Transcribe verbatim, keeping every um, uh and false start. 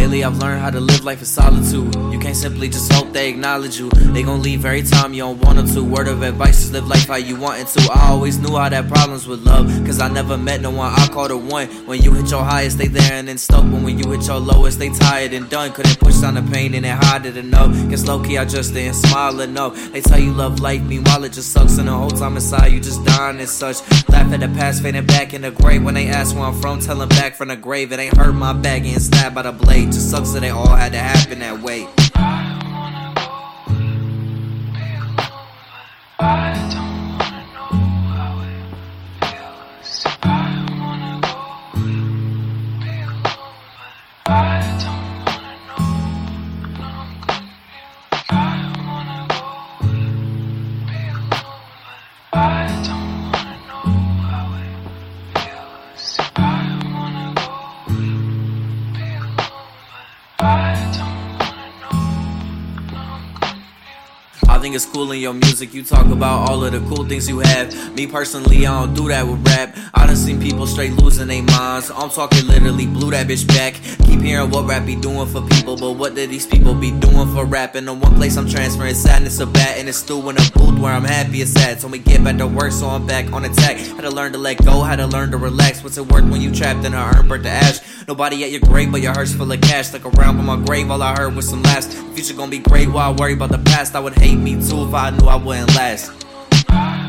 Lately I've learned how to live life in solitude. You can't simply just hope they acknowledge you. They gon' leave every time you don't want them to. Word of advice is live life how you want it to. I always knew I had problems with love, cause I never met no one I called a one. When you hit your highest, they there and then stuck. But when you hit your lowest, they tired and done. Couldn't push down the pain and then hide it enough. Guess low-key I just didn't smile enough. They tell you love life, meanwhile it just sucks. And the whole time inside you just dying and such. Laugh at the past, fading back in the grave. When they ask where I'm from, tell them back from the grave. It ain't hurt my back, getting stabbed by the blade. Just sucks that they all had to happen that way. I don't wanna know how it feels. I wanna go and be alone. I don't wanna know how I'm confused. I wanna go and be alone. I don't wanna know how it feels. I wanna go and be alone. I don't wanna know. I think it's cool in your music, you talk about all of the cool things you have. Me personally, I don't do that with rap. I done seen people straight losing their minds. I'm talking literally blew that bitch back. Keep hearing what rap be doing for people, but what did these people be doing for rap? In the one place I'm transferring sadness to bat, and it's still in a booth where I'm happy it's at. Told me get back to work, so I'm back on attack. Had to learn to let go, had to learn to relax. What's it worth when you trapped in a urn, burnt to ash? Nobody at your grave, but your heart's full of cash. Stuck around by my grave, all I heard was some laughs. The future gonna be great while I worry about the past. I would hate me too if I knew I wouldn't last.